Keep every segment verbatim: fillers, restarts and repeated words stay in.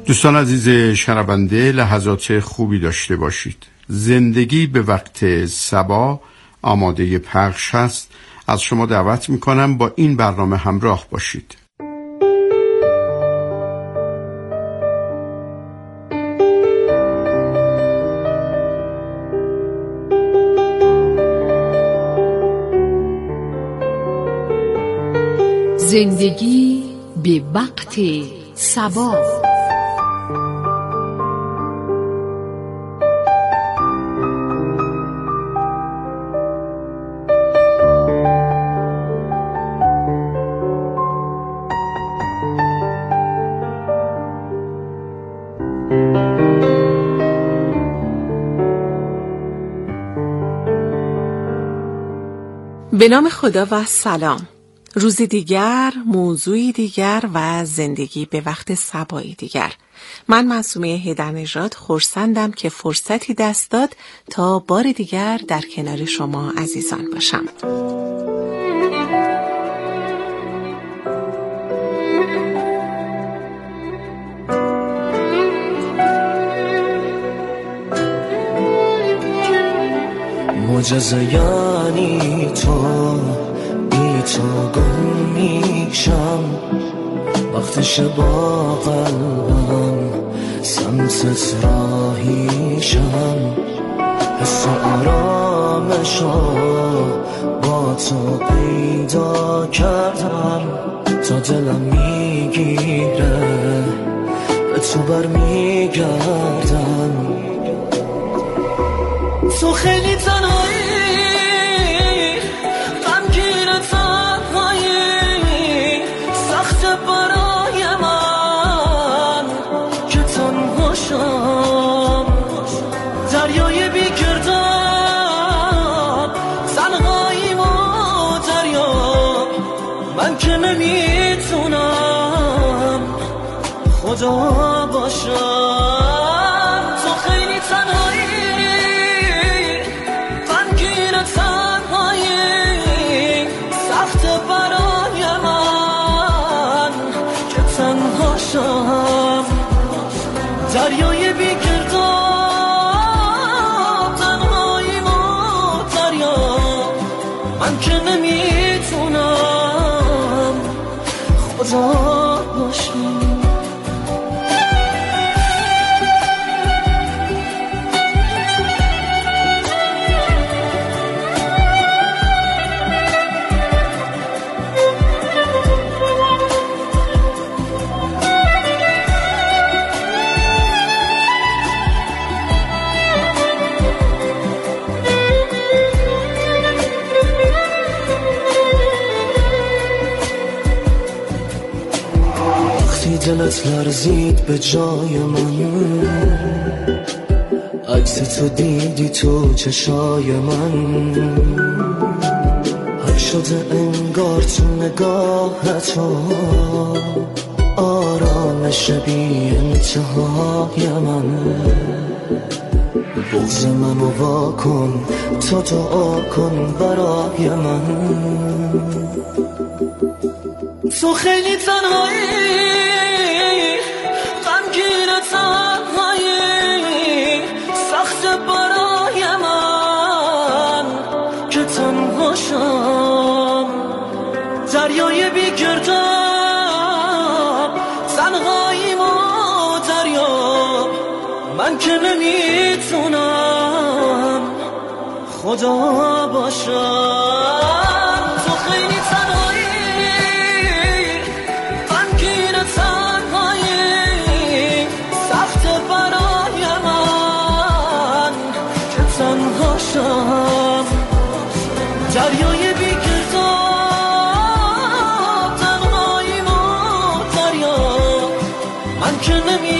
دوستان عزیز شنونده، لحظات خوبی داشته باشید. زندگی به وقت صبا آماده پخش هست. از شما دعوت میکنم با این برنامه همراه باشید. زندگی به وقت صبا. به نام خدا و سلام. روز دیگر، موضوعی دیگر و زندگی به وقت صبایی دیگر. من معصومه هیدرنژاد خرسندم که فرصتی دست داد تا بار دیگر در کنار شما عزیزان باشم. معجزه یعنی تو، بی تو گم میشم. وقتش با قلبم سمتت راهیشم. حس آرامشو با تو پیدا کردم. تا دلم میگیره به تو برمیگردم. تو خیلی تنهایی، غمگین تنهایی، سخت برای من که تنها شم. دریای بی کردم، تنهاییم و دریا، من که نمیتونم خدا باشم. تو خیلی تنهایی، دریای بی کردم، تنهاییم و دریا، من که نمیتونم خدا باشم. دلت لرزید به جای من، عکس تو دیدی تو چشای من. حل شده انگار تو نگاه تو، آرامش بی انتهای من. بغض منو وا کن، تو دعا کن برای من. تو خیلی تنهایی، سخت برای من که تنها شم. دریای بی کردم، تنهاییم و دریا، من که نمیتونم خدا باشم. تو خیلی تنهایی، غمگین تنهایی، سخت برای من که تنها شم. دریای بی کردم، تنهاییم و دریا، من که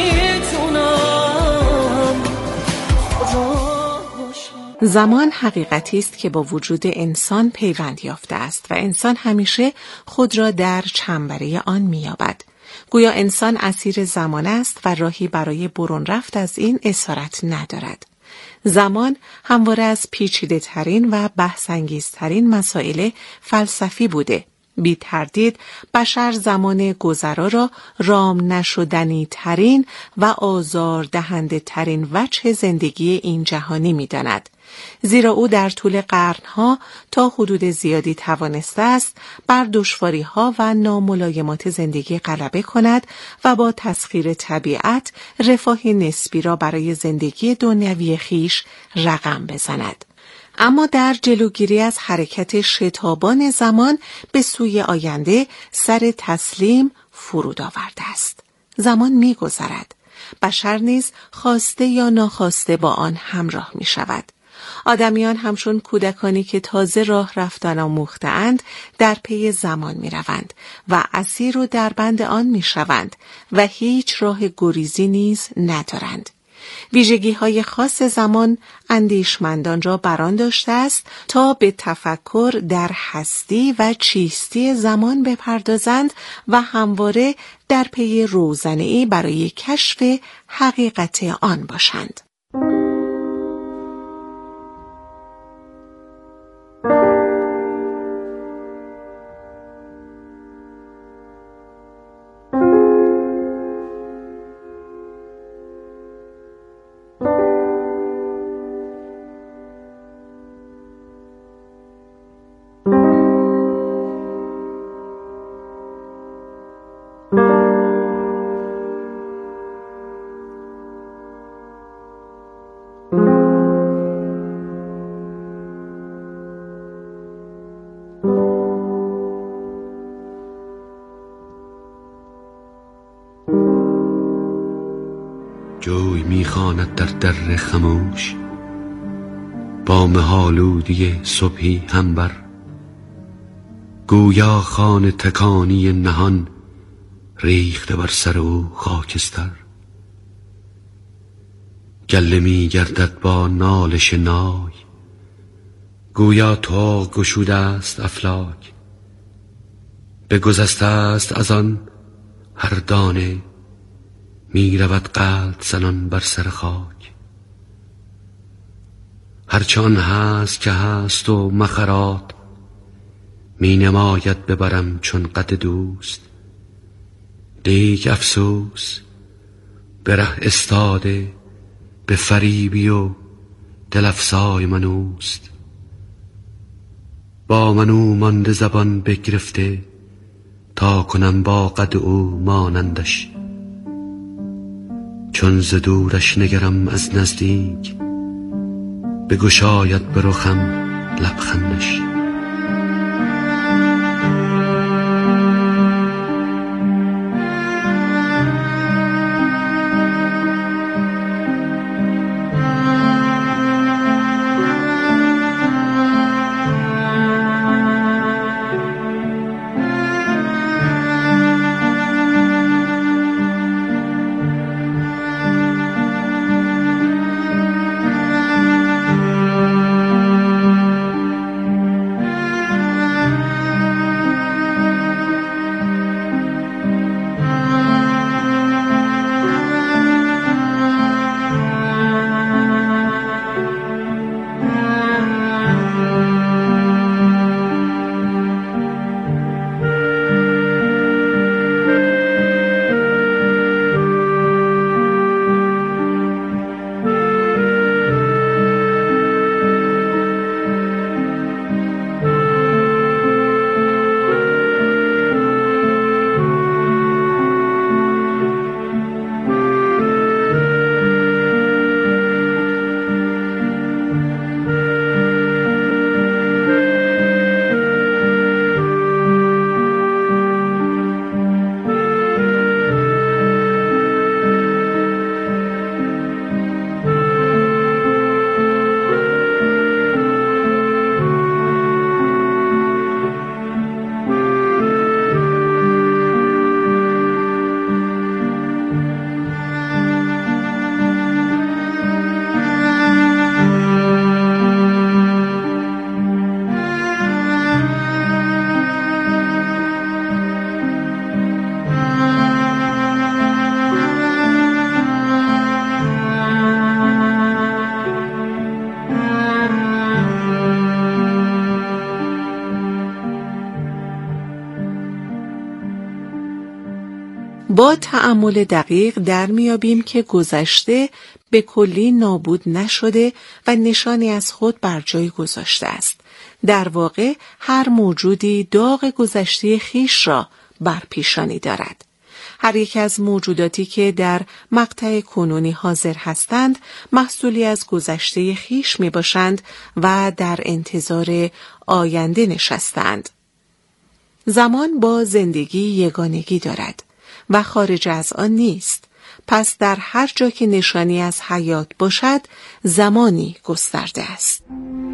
نمیتونم خدا باشم. زمان حقیقتی است که با وجود انسان پیوند یافته است و انسان همیشه خود را در چنبره آن می‌یابد. گویا انسان اسیر زمان است و راهی برای برون رفت از این اسارت ندارد. زمان همواره از پیچیده ترین و بحث انگیز ترین مسائل فلسفی بوده. بی تردید بشر زمان گذرا را رام نشدنی ترین و آزار دهنده ترین وجه زندگی این جهانی می داند. زیرا او در طول قرنها تا حدود زیادی توانسته است بر دشواری‌ها و ناملایمات زندگی غلبه کند و با تسخیر طبیعت رفاه نسبی را برای زندگی دنیوی خیش رقم بزند. اما در جلوگیری از حرکت شتابان زمان به سوی آینده سر تسلیم فرود آورده است. زمان می گذرد. بشر نیز خواسته یا ناخواسته با آن همراه می شود. آدمیان همچون کودکانی که تازه راه رفتن آموخته‌اند در پی زمان می روند و اسیر و در بند آن می شوند و هیچ راه گریزی نیز ندارند. ویژگی‌های خاص زمان اندیشمندان را بران داشته است تا به تفکر در هستی و چیستی زمان بپردازند و همواره در پی روزنه‌ای برای کشف حقیقت آن باشند. جوی میخواند در در خموش با مهالودی صبحی همبر، گویا خانه تکانی نهان ریخته بر سر او خاکستر. گله میگردد با نالش نای، گویا طاق گشوده است افلاک. بگذشته است از آن هر دانه، می رود قلب زنان بر سر خاک. هرچان هست که هست و مخرات، می نماید ببرم چون قد دوست. لیک افسوس به ره استاده، به فریبی و دل افزای من اوست. با من او مانده زبان بگرفته، تا کنم با قد او مانندش. چون ز دورش نگرم از نزدیک، بگشاید به رخم لبخندش. با تأمل دقیق در میابیم که گذشته به کلی نابود نشده و نشانی از خود بر جای گذاشته است. در واقع هر موجودی داغ گذشته خیش را بر پیشانی دارد. هر یک از موجوداتی که در مقطع کنونی حاضر هستند محصولی از گذشته خیش می باشند و در انتظار آینده نشستند. زمان با زندگی یگانگی دارد و خارج از آن نیست. پس در هر جا که نشانی از حیات باشد زمانی گسترده است.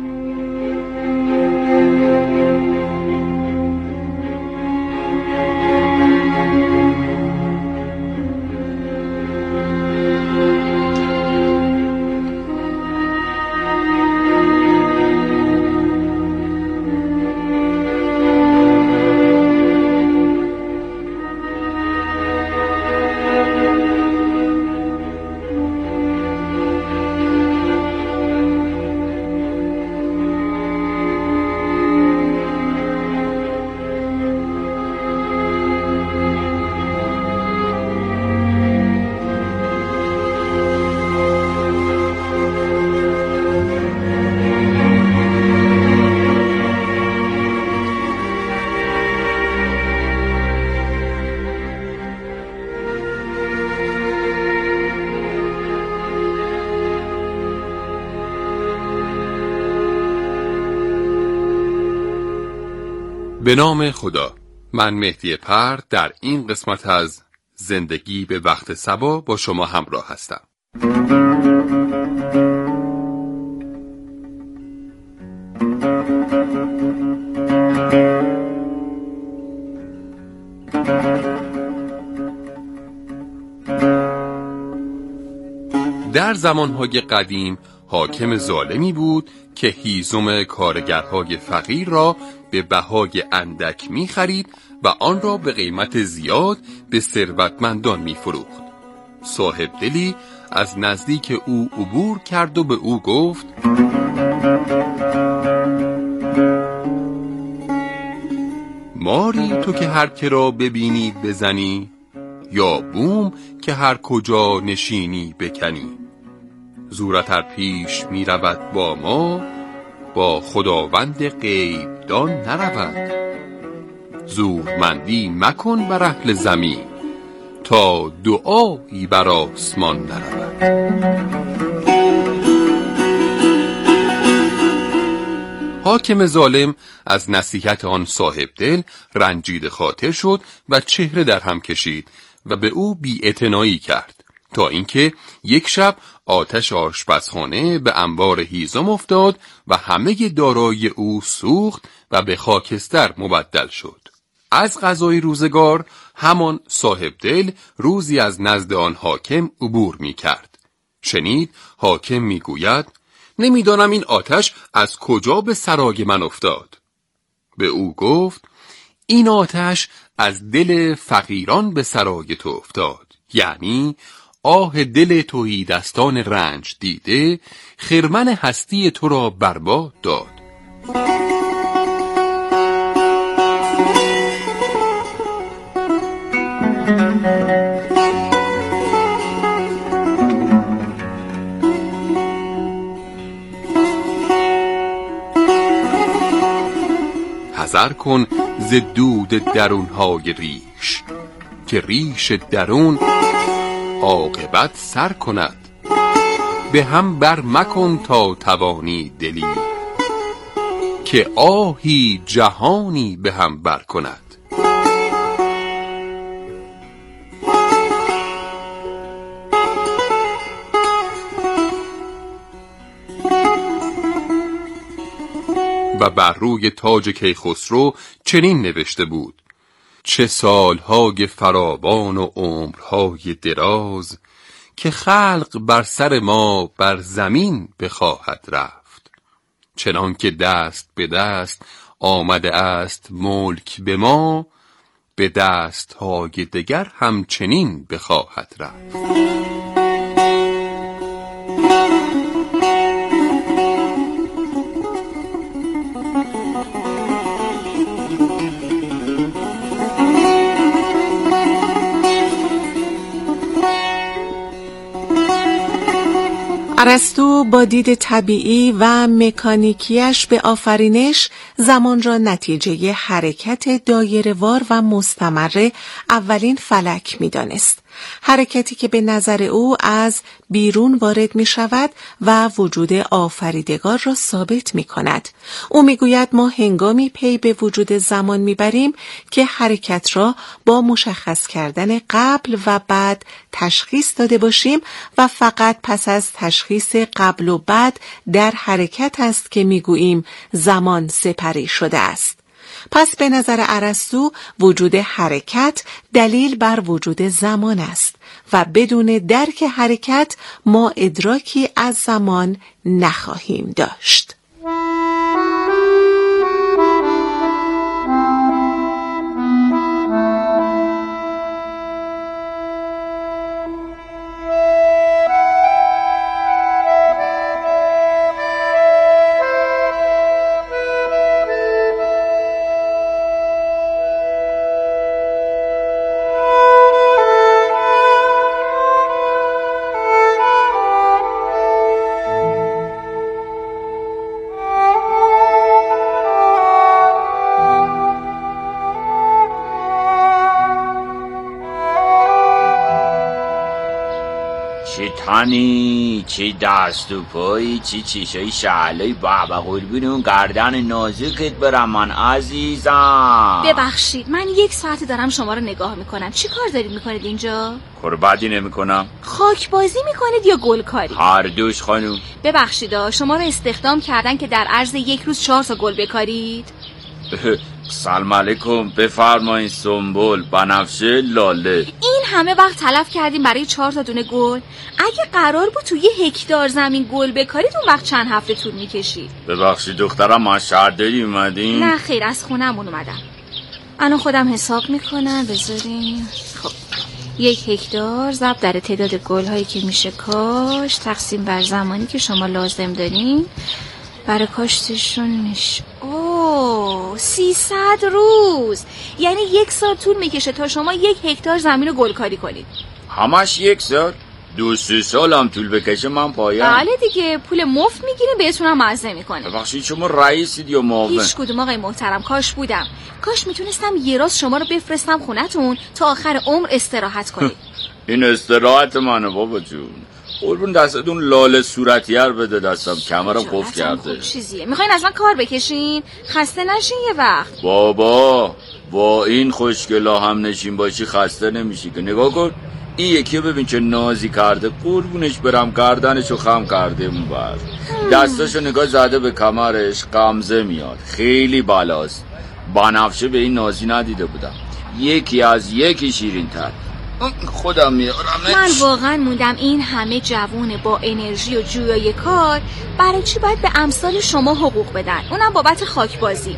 به نام خدا. من مهدی پرد در این قسمت از زندگی به وقت صبا با شما همراه هستم. در زمانهای قدیم حاکم ظالمی بود که هیزم کارگرهای فقیر را به بهای اندک می خرید و آن را به قیمت زیاد به ثروتمندان می فروخت. صاحب دلی از نزدیک او عبور کرد و به او گفت: ماری تو که هر که را ببینی بزنی، یا بوم که هر کجا نشینی بکنی. زورت پیش می رود با ما، با خداوند غیب دان نرود. زورمندی مکن بر اهل زمین، تا دعایی بر آسمان نرود. حاکم ظالم از نصیحت آن صاحب دل رنجید خاطر شد و چهره در هم کشید و به او بی‌اعتنایی کرد، تا اینکه یک شب آتش آشپزخانه به انبار هیزم افتاد و همه دارایی او سوخت و به خاکستر مبدل شد. از قضای روزگار همان صاحب دل روزی از نزد آن حاکم عبور می کرد. شنید حاکم می گوید: نمیدانم این آتش از کجا به سرای من افتاد. به او گفت: این آتش از دل فقیران به سرای تو افتاد، یعنی آه دل تهیدستان رنج دیده خرمن هستی تو را برباد داد. حذر کن ز دود درونهای ریش، که ریش درون عاقبت سر کند. به هم بر مکن تا توانی دلی، که آهی جهانی به هم بر کند. و بر روی تاج کیخسرو چنین نوشته بود: چه سالهای فراوان و عمرهای دراز، که خلق بر سر ما بر زمین بخواهد رفت. چنان که دست به دست آمده است ملک به ما، به دست های دگر همچنین بخواهد رفت. ارسطو با دید طبیعی و مکانیکیش به آفرینش زمان را نتیجه حرکت دایره‌وار و مستمر اولین فلک می‌دانست. حرکتی که به نظر او از بیرون وارد می شود و وجود آفریدگار را ثابت می کند. او می گوید ما هنگامی پی به وجود زمان می بریم که حرکت را با مشخص کردن قبل و بعد تشخیص داده باشیم و فقط پس از تشخیص قبل و بعد در حرکت است که می گوییم زمان سپری شده است. پس به نظر ارسطو وجود حرکت دلیل بر وجود زمان است و بدون درک حرکت ما ادراکی از زمان نخواهیم داشت. چی تنی، چی دست و پایی، چی چیشای شعلای بابا قربون اون گردن نازکت برم من عزیزم. ببخشید من یک ساعت دارم شما رو نگاه میکنم. چی کار دارید میکنید اینجا؟ کار بدی نمیکنم. خاک بازی میکنید یا گلکاری؟ هر دوش خانوم. ببخشید شما رو استخدام کردن که در عرض یک روز چهار تا گل بکارید؟ سلام علیکم، بفرمایین. سنبل، بنفشه، لاله. این همه وقت تلف کردیم برای چهار تا دونه گل؟ اگه قرار بود تو یه هکتار زمین گل بکارید اون وقت چند هفته طول میکشید. ببخشید دخترم، ما شهرداری اومدین؟ نه خیر، از خونمون اومدم. الان خودم حساب میکنم. بذارین. خب یک هکتار ضرب در تعداد گل هایی که میشه کاش تقسیم بر زمانی که شما لازم دارین برای کاشتشون میشه اوه سیصد روز. یعنی یک سال طول میکشه تا شما یک هکتار زمین رو گلکاری کنید. همش یک سال؟ دو سه سال هم طول بکشه من پایم؟ بله دیگه، پول مفت میگیریم بهتون هم مزه میکنه. ببخشید شما رئیسید یا معاون؟ هیچ کدوم آقای محترم. کاش بودم. کاش میتونستم یه راست شما رو بفرستم خونتون تا آخر عمر استراحت کنید. این استراحت منه بابا جون. قربون دستتون لاله صورتیار بده دستم، کمرم قفل کرده. خوب چیزیه. میخواین از من کار بکشین؟ خسته نشین یه وقت. بابا با این خوشگلا هم نشین باشی خسته نمیشی که. نگاه کن این یکی ببین چه نازی کرده، قربونش برم گردنشو خم کرده اون بر دستاشو نگاه زده به کمرش، غمزه میاد، خیلی بالاست. بنفشه به این نازی ندیده بودم، یکی از یکی شیرین تر. خودم میارمش. من واقعا موندم این همه جوون با انرژی و جویای کار برای چی باید به امثال شما حقوق بدن، اونم بابت خاک بازی.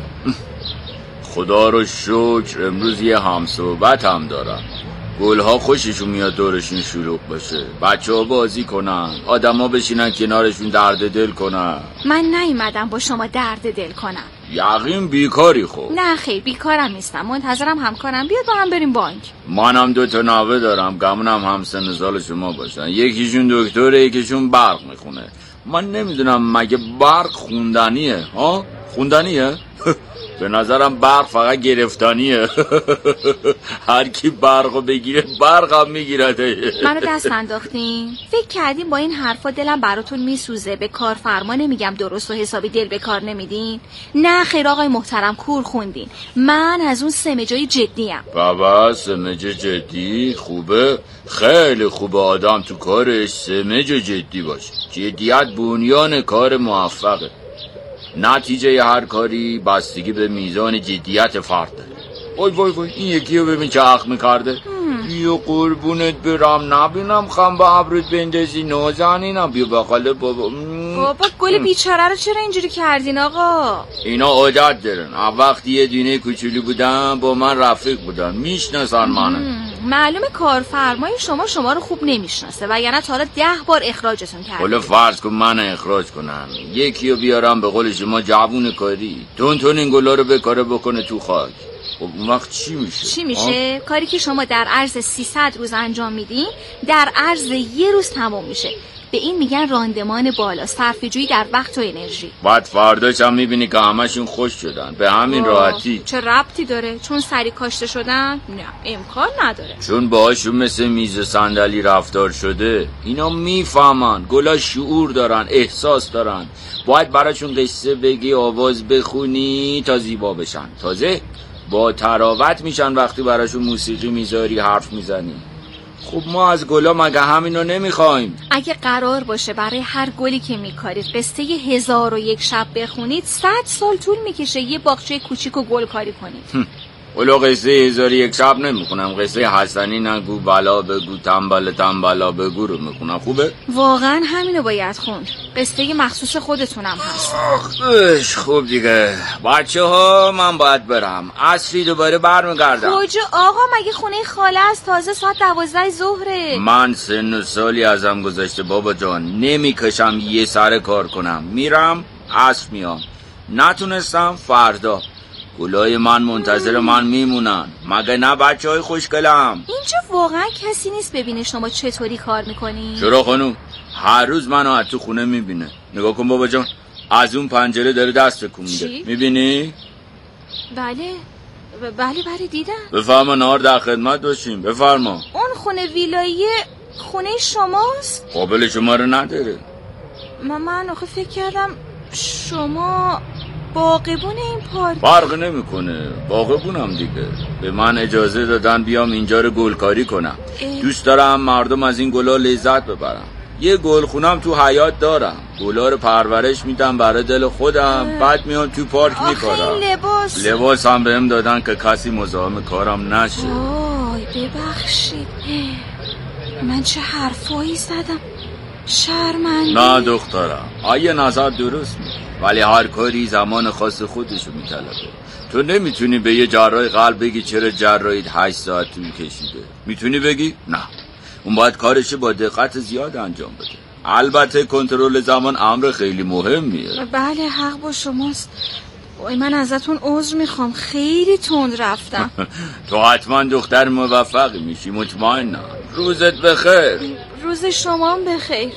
خدا رو شکر امروز یه همصحبت هم دارم. گلها خوششون میاد دورشون شلوغ باشه، بچه ها بازی کنن، آدم ها بشینن کنارشون درد دل کنن. من نیومدم با شما درد دل کنم. یقین بیکاری خوب؟ نه خیر بیکارم نیستم، منتظرم همکارم بیاد با هم بریم بانک. منم دو تا نوه دارم، گمونم هم سن سال شما باشن. یکیشون دکتره، یکیشون برق میخونه. من نمیدونم مگه برق خوندنیه؟ ها خوندنیه؟ به نظرم برق فقط گرفتانیه. هر کی برقو بگیره برقم میگیرده. منو دست انداختین؟ فکر کردین با این حرفا دلم براتون میسوزه به کارفرما نمیگم درست و حسابی دل به کار نمیدین؟ نه خیر آقای محترم، کور خوندین. من از اون سمجای جدیم. بابا سمج جدی خوبه، خیلی خوبه آدم تو کارش سمج جدی باشه. جدیت بنیان کار موفقه. نتیجه هر کاری بستگی به میزان جدیت فرد داره. وای وای وای این یکی رو ببین چه اخ میکرده. بیا قربونت برم نبینم خم به ابرود بندازی نازنینم. بیا بخاله بابا. بابا گل بیچاره رو چرا اینجوری کردین آقا؟ اینا عادت دارن، وقتی یه دینه کوچولی بودن با من رفیق بودن، میشناسن منو. معلومه کارفرمای شما شما رو خوب نمیشناسه وگرنه تا حالا ده بار اخراجتون کرده. حالا فرض کن من اخراج کنم، یکی رو بیارم به قول شما جوون کاری تون تون این گلا رو بکاره بکنه تو خاک، خب اون وقت چی میشه؟ چی میشه؟ آه؟ کاری که شما در عرض سیصد روز انجام میدین در عرض یه روز تموم میشه. به این میگن راندمان بالا، صرفه‌جویی در وقت و انرژی. بعد فرداش هم میبینی که همشون خوش شدن به همین راحتی. چه ربطی داره؟ چون سری کاشته شدن؟ نه امکان نداره. چون باهاشون مثل میز و صندلی رفتار شده. اینا میفهمن، گلا شعور دارن، احساس دارن. باید براشون قصه بگی، آواز بخونی تا زیبا بشن. تازه با تراوت میشن وقتی براشون موسیقی میذاری، حرف میزنی. خب ما از گلا مگه همینو نمیخوایم؟ اگه قرار باشه برای هر گلی که میکارید قصه هزار و یک شب بخونید، صد سال طول میکشه یه باغچه کوچیک و گل کاری کنید. ولو قصه هزار یک شب نمیخونم، قصه حسنی نگو بلا بگو تنبل تنبلا بگو رو میخونم. خوبه؟ واقعا همینو باید خوند. قصه مخصوص خودتونم هست. آخش خوب دیگه بچه ها، من باید برم، عصری دوباره برمیگردم. کجا آقا؟ مگه خونه خاله است؟ تازه ساعت دوازده ظهره. من سن و سالی ازم گذشته بابا جان، نمیکشم یه سر کار کنم. میرم عصر میام، نتونستم فردا. گلای من منتظر من میمونن، مگه نه بچه های خوشگلم؟ اینجا واقعا کسی نیست ببینه شما چطوری کار میکنی؟ چرا خانوم؟ هر روز منو از تو خونه میبینه. نگاه کن بابا جان، از اون پنجره داره دست تکون میده. میبینی؟ بله بله بله دیدم. بفرما نهار در خدمت باشیم. بفرما. اون خونه ویلایی خونه شماست؟ قابل شما رو نداره. من من آخه فکر کردم شما باغبون این پارک. فرق نمیکنه، باغبونم دیگه. به من اجازه دادن بیام اینجا رو گلکاری کنم. اه. دوست دارم مردم از این گلا لذت ببرم. یه گلخونم تو حیاط دارم، گلا رو پرورش میدم برای دل خودم. اه. بعد میام تو پارک میکارم. لباس لباس هم بهم دادن که کسی مزاحم کارم نشه. وای ببخشید، من چه حرفایی زدم، شرمنده. نه دخترم، آیه نظر درست میگه، ولی هر کاری زمان خاص خودشو میطلبه. تو نمیتونی به یه جراح قلب بگی چرا جراحیت هشت ساعت طول کشیده. میتونی بگی؟ نه، اون باید کارش با دقت زیاد انجام بده. البته کنترل زمان امر خیلی مهمیه. بله حق با شماست. وای من ازتون عذر میخوام، خیلی تند رفتم. تو حتما دختر موفقی میشی، مطمئنم. روزت بخیر. روز شما هم بخیر.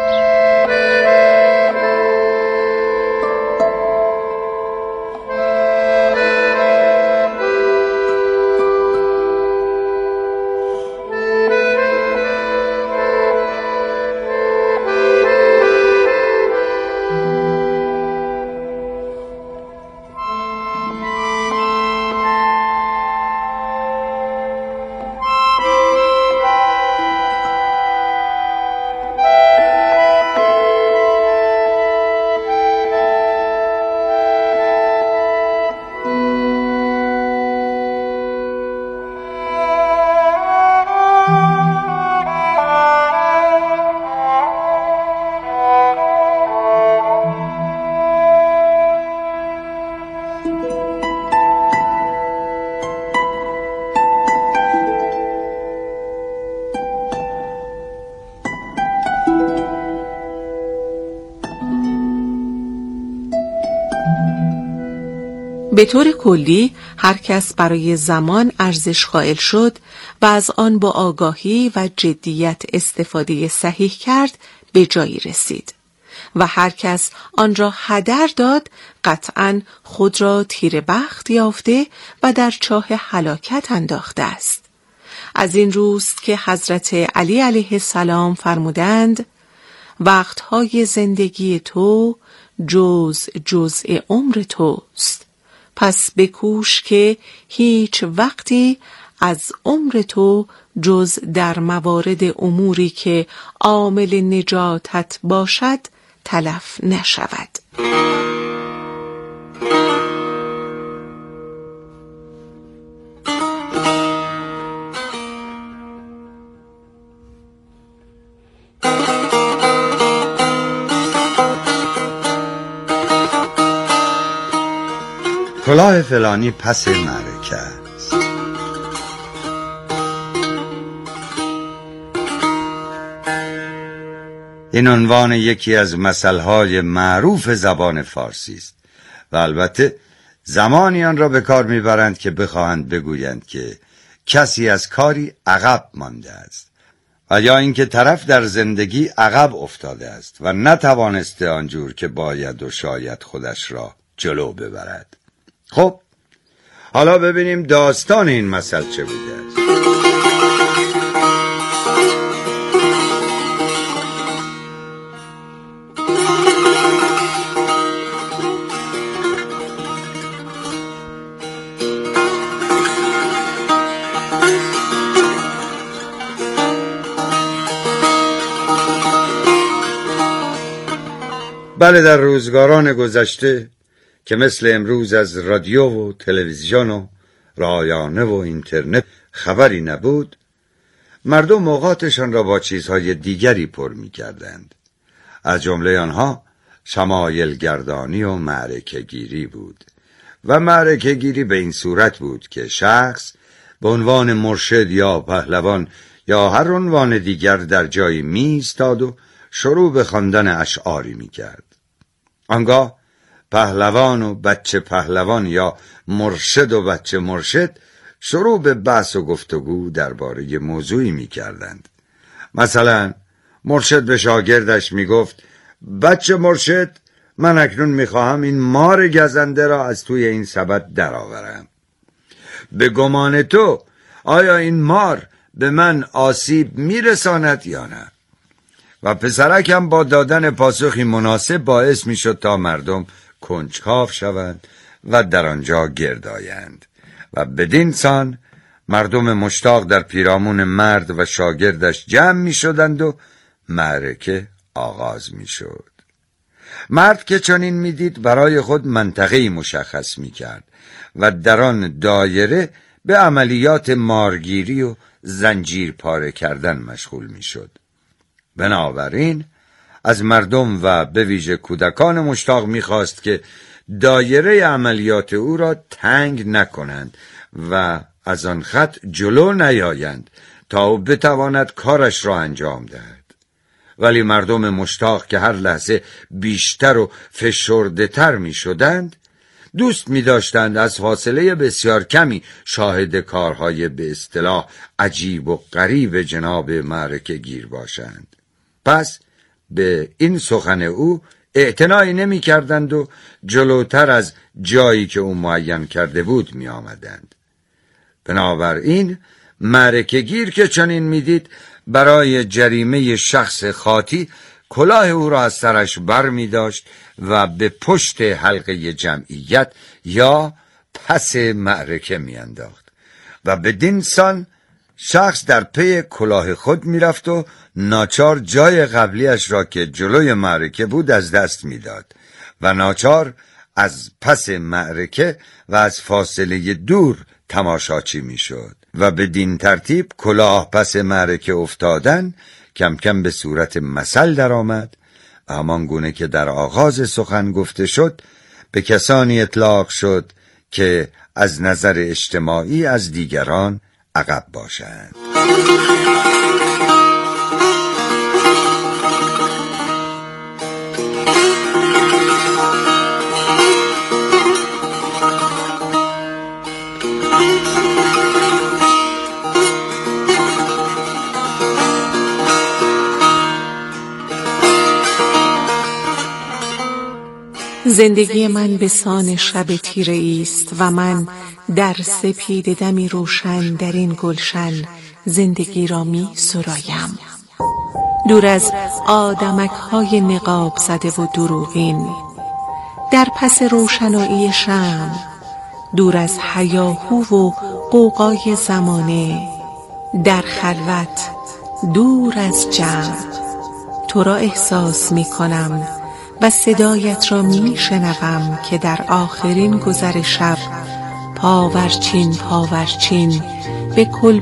به طور کلی هر کس برای زمان ارزش قائل شد و از آن با آگاهی و جدیت استفاده صحیح کرد به جایی رسید و هر کس آن را هدر داد قطعاً خود را تیر بخت یافته و در چاه هلاکت انداخته است. از این روست که حضرت علی علیه السلام فرمودند وقتهای زندگی تو جز جزء عمر توست، پس بکوش که هیچ وقتی از عمر تو جز در موارد اموری که عامل نجاتت باشد تلف نشود. کلاه فلانی پس معرکه است. این عنوان یکی از مثلهای معروف زبان فارسی است و البته زمانی آن را به کار میبرند که بخواهند بگویند که کسی از کاری عقب مانده است. و یا اینکه طرف در زندگی عقب افتاده است و نتوانسته آنجور که باید و شاید خودش را جلو ببرد. خب حالا ببینیم داستان این مثل چه بوده است. بله، در روزگاران گذشته که مثل امروز از رادیو و تلویزیون و رایانه و اینترنت خبری نبود، مردم اوقاتشان را با چیزهای دیگری پر می کردند. از جمله آنها شمایل گردانی و معرکه گیری بود و معرکه گیری به این صورت بود که شخص به عنوان مرشد یا پهلوان یا هر عنوان دیگر در جایی می ایستاد و شروع به خواندن اشعاری می کرد. آنگاه پهلوان و بچه پهلوان یا مرشد و بچه مرشد شروع به بحث و گفتگو درباره موضوعی می کردند. مثلا مرشد به شاگردش می گفت: بچه مرشد، من اکنون می خواهم این مار گزنده را از توی این سبد درآورم. به گمان تو آیا این مار به من آسیب می رساند یا نه؟ و پسرکم با دادن پاسخی مناسب باعث می شد تا مردم کنجکاو شوند و در آنجا گرد آیند و بدین سان مردم مشتاق در پیرامون مرد و شاگردش جمع می شدند و معرکه آغاز می شد. مرد که چنین می دید برای خود منطقه‌ای مشخص می کرد و در آن دایره به عملیات مارگیری و زنجیر پاره کردن مشغول می شد. بنابراین از مردم و به ویژه کودکان مشتاق می‌خواست که دایره عملیات او را تنگ نکنند و از آن خط جلو نیایند تا او بتواند کارش را انجام دهد. ولی مردم مشتاق که هر لحظه بیشتر و فشرده تر می شدند دوست می داشتند از فاصله بسیار کمی شاهد کارهای به اصطلاح عجیب و غریب جناب معرکه گیر باشند. پس به این سخن او اعتنایی نمی کردند و جلوتر از جایی که او معین کرده بود می آمدند. بنابراین معرکه گیر که چنین می دید برای جریمه شخص خاطی کلاه او را از سرش بر می داشت و به پشت حلقه جمعیت یا پس معرکه می انداخت و بدین سان شخص در پی کلاه خود می رفت و ناچار جای قبلیش را که جلوی معرکه بود از دست می داد و ناچار از پس معرکه و از فاصله دور تماشاچی می شد و بدین ترتیب کلاه پس معرکه افتادن کم کم به صورت مثل در آمد و همان گونه که در آغاز سخن گفته شد به کسانی اطلاق شد که از نظر اجتماعی از دیگران عقب باشند. زندگی من به سان شب تیره است و من در سپید دمی روشن در این گلشن زندگی را می سرایم. دور از آدمک های نقاب زده و دروغین، در پس روشنایی شمع، دور از هیاهو و غوغای زمانه، در خلوت دور از جمع تو را احساس می کنم و صدایت را می شنوم که در آخرین گذر شب پاورچین پاورچین به کل